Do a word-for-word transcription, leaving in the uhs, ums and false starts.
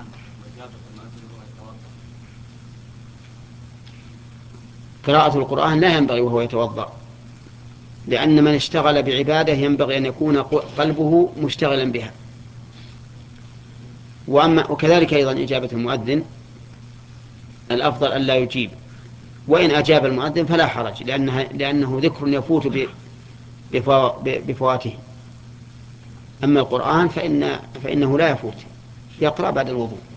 قراءة القرآن لا ينبغي وهو يتوضأ، لأن من اشتغل بعبادة ينبغي أن يكون قلبه مشتغلا بها. وأما وكذلك أيضا إجابة المؤذن الأفضل أن لا يجيب، وإن أجاب المؤذن فلا حرج، لأنه, لأنه ذكر يفوت بفواته. أما القرآن فإن فإنه لا يفوت، يقرأ بعد الوضوء.